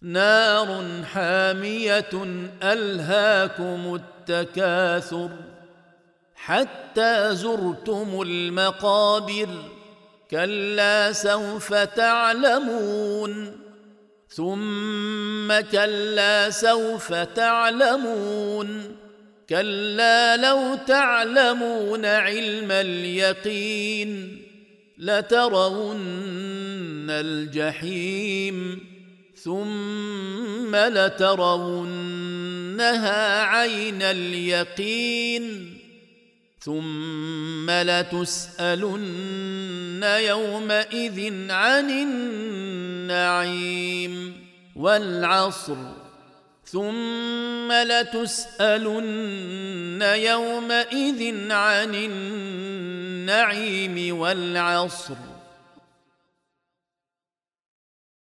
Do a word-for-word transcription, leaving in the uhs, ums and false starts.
نار حامية ألهاكم التكاثر حتى زرتم المقابر كلا سوف تعلمون ثم كلا سوف تعلمون كلا لو تعلمون علم اليقين لترون الجحيم ثم لترونها عين اليقين ثم لتسألن يومئذ عن النعيم والعصر ثم لتسألن يومئذ عن النعيم والعصر